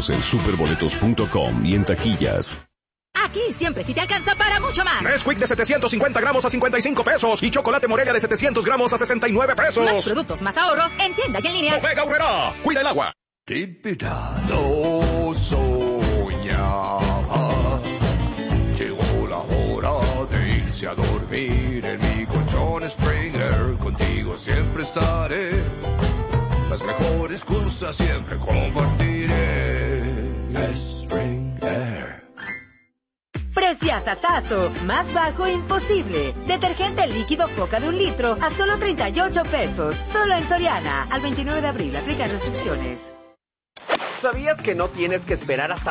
boletos en superboletos.com y en taquillas. Aquí siempre sí te alcanza para mucho más. Nesquik de 750 gramos a 55 pesos y chocolate Morelia de 700 gramos a 69 pesos. Más productos, más ahorro, en tienda y en línea. Bodega Aurrerá, cuida el agua. Qué verano soñaba. Llegó la hora de irse a dormir en mi colchón Springer. Contigo siempre estaré. Las mejores cosas siempre compartiré. Springer. Preciasasazo, más bajo imposible. Detergente líquido Foca de 1 litro a solo 38 pesos. Solo en Soriana. Al 29 de abril, aplican restricciones. ¿Sabías que no tienes que esperar hasta